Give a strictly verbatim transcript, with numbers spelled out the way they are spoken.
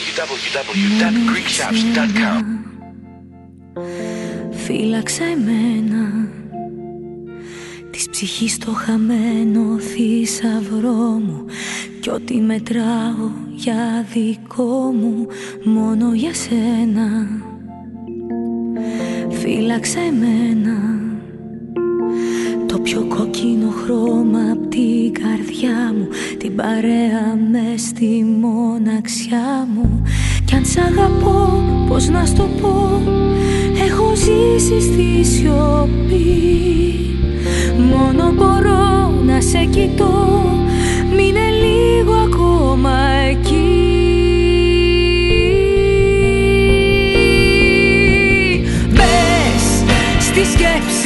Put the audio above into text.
double-u double-u double-u τελεία greek shops τελεία com. Φύλαξα εμένα, της ψυχής το χαμένο θησαυρό μου, κι ό,τι μετράω για δικό μου, μόνο για σένα. Φύλαξα εμένα, το πιο κόκκινο χρώμα απ' την καρδιά μου, την παρέα μες στη μοναξιά μου. Κι αν σ' αγαπώ, πώς να σ' το πω, έχω ζήσει στη σιωπή. Μόνο μπορώ να σε κοιτώ, μείνε λίγο ακόμα εκεί. Μπες στη σκέψη